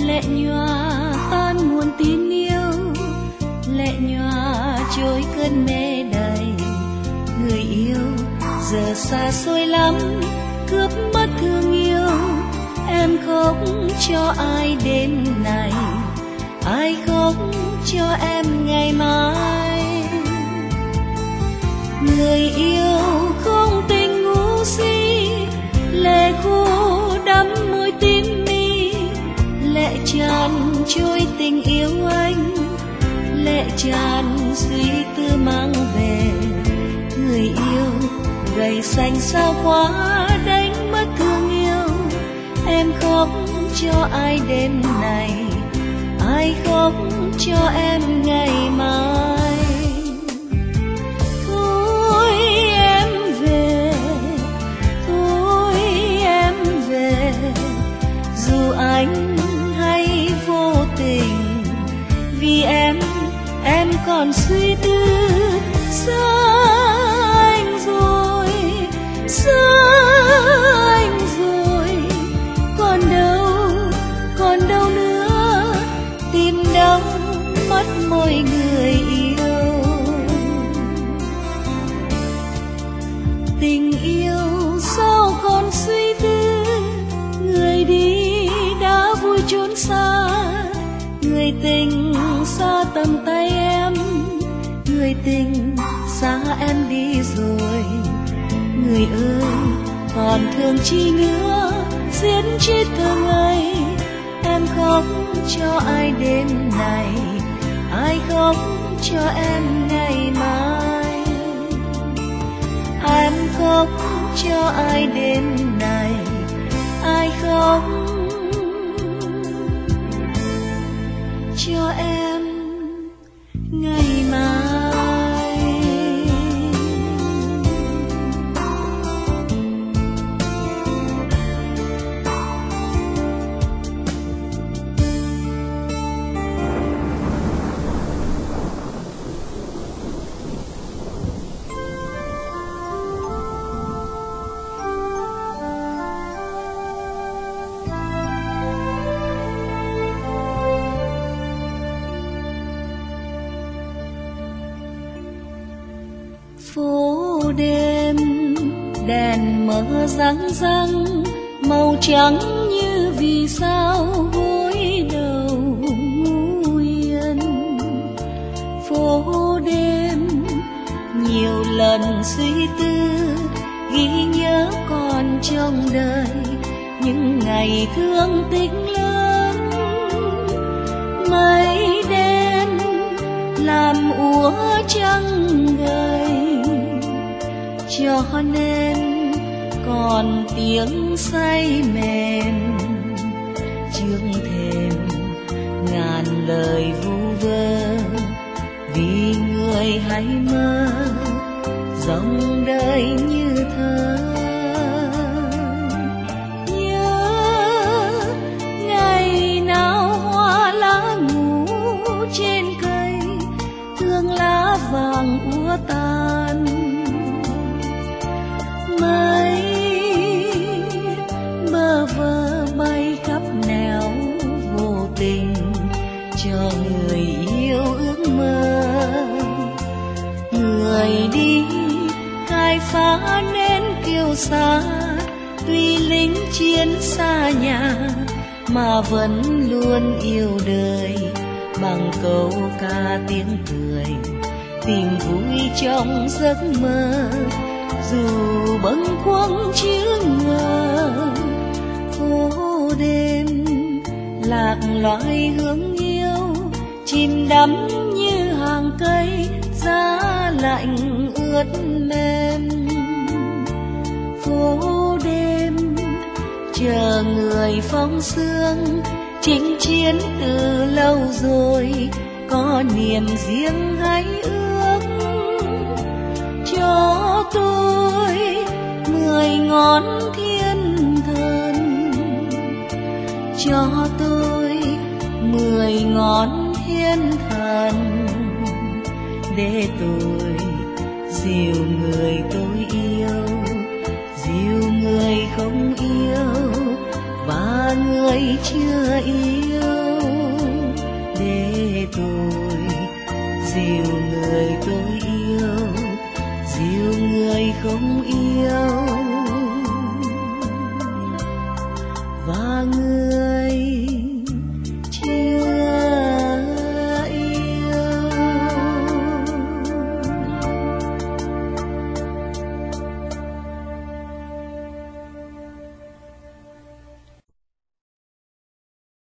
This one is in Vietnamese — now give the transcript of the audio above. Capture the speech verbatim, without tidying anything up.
lệ nhòa tan muôn tin yêu, lệ nhòa trôi cơn mê đầy. Người yêu giờ xa xôi lắm, cướp mất thương yêu. Em khóc cho ai đêm này, ai khóc cho em ngày mai. Người yêu không tình ngu si, lệ khô đắm môi tim mi. Lệ tràn trôi tình yêu anh, lệ tràn suy tư mang về. Người yêu gầy xanh sao quá đánh mất thương yêu. Em khóc cho ai đêm này, ai khóc cho em ngày mai. Thôi em về, thôi em về, dù anh hay vô tình. Vì em, em còn suy tư. Xa anh rồi, xa anh rồi, còn đâu, còn đâu nữa. Tìm đâu mất môi người yêu. Tình yêu sao còn suy tư. Người đi đã vui trốn xa, người tình xa tầm tay em. Người tình xa em đi rồi. Người ơi còn thương chi nữa, giết chết thơ ngây. Em khóc cho ai đêm này, ai khóc cho em ngày mai. Em khóc cho ai đêm này, ai khóc cho em ngày mai. Phố đêm đèn mờ răng răng, màu trắng như vì sao gối đầu ngủ yên. Phố đêm nhiều lần suy tư, ghi nhớ còn trong đời những ngày thương tình lớn. Mây đen làm úa trăng gầy, cho nên còn tiếng say mềm. Trước thềm ngàn lời vu vơ, vì người hay mơ dòng đời như thơ. Nhớ ngày nào hoa lá ngủ trên cây, thương lá vàng úa tàn. Mây bơ vơ bay khắp nẻo vô tình, cho người yêu ước mơ. Người đi khai phá nên kiêu sa, tuy lính chiến xa nhà mà vẫn luôn yêu đời. Bằng câu ca tiếng cười, tìm vui trong giấc mơ. Dù bâng khuâng chứa ngờ, phố đêm lạc loài hương yêu, chìm đắm như hàng cây giá lạnh ướt mềm. Phố đêm chờ người phong sương, chinh chiến từ lâu rồi, có niềm riêng hay ước. Cho tôi mười ngón thiên thần, cho tôi mười ngón thiên thần, để tôi dìu người tôi yêu, dìu người không yêu và người chưa yêu.